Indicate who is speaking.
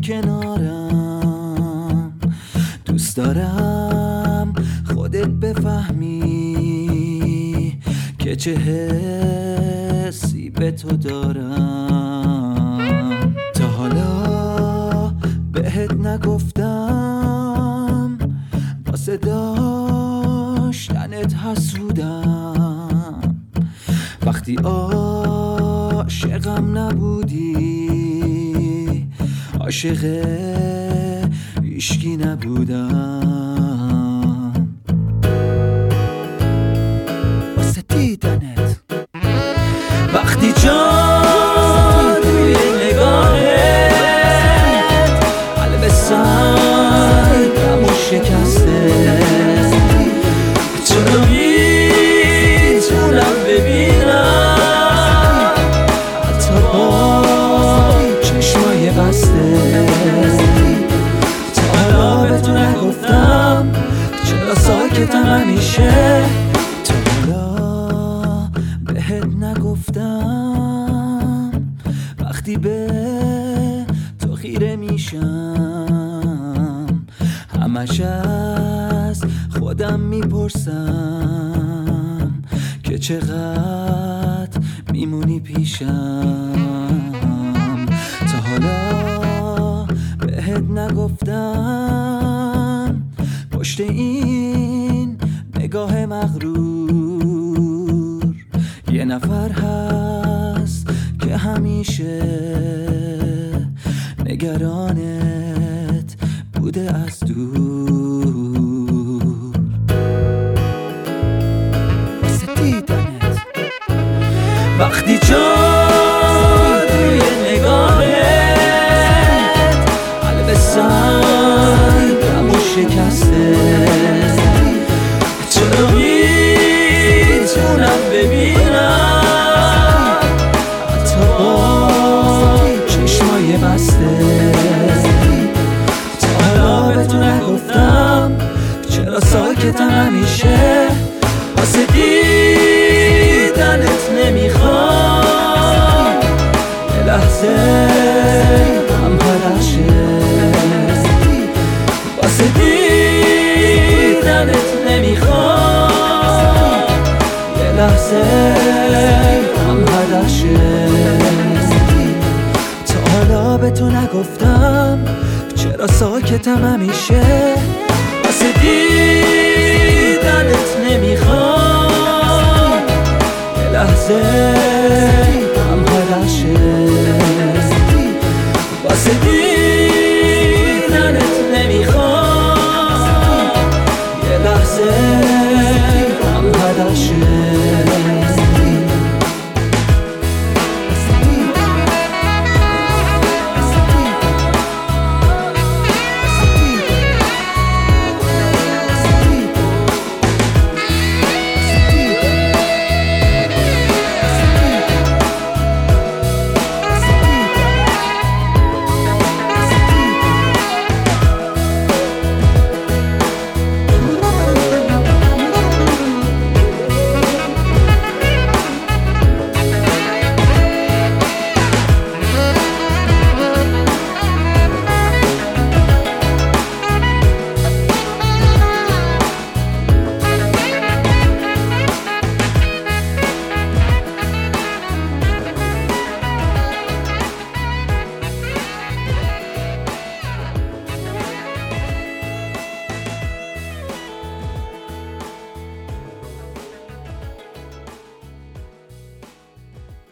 Speaker 1: کنارم. دوست دارم خودت بفهمی که چه حسی به تو دارم. تا حالا بهت نگفتم واسه داشتنت حسودم. وقتی عاشقم نبودی عاشق هیشکی نبودم. واسه دیدنت وقتی جان توی نگاهت قلب سنگم و شکسته. چرا میتونم ببینم حتی با چشمای بسته. تا حالا به تو نگفتم چرا ساکتم همیشه. تا حالا بهت نگفتم وقتی به تو خیره میشم همش از خودم میپرسم که چقدر میمونی پیشم. تا حالا بهت نگفتم پشت این نگاه مغرور یه نفر هست که همیشه نگرانت بوده از دور. واسه دیدنت وقتی جان توی نگاهت قلب سنگم و شکسته. چرا میتونم ببینم حتی با چشمای بسته. تا حالا به تو نگفتم چرا ساکتم همیشه. واسه دیدنت نمیخوام یه لحظه هم پرشه. واسه دیدنت نمیخوام یه لحظه هم پرشه. تا حالا به تو نگفتم چرا ساکتم همیشه. واسه دیدنت نمیخوام یه لحظه هم پرشه.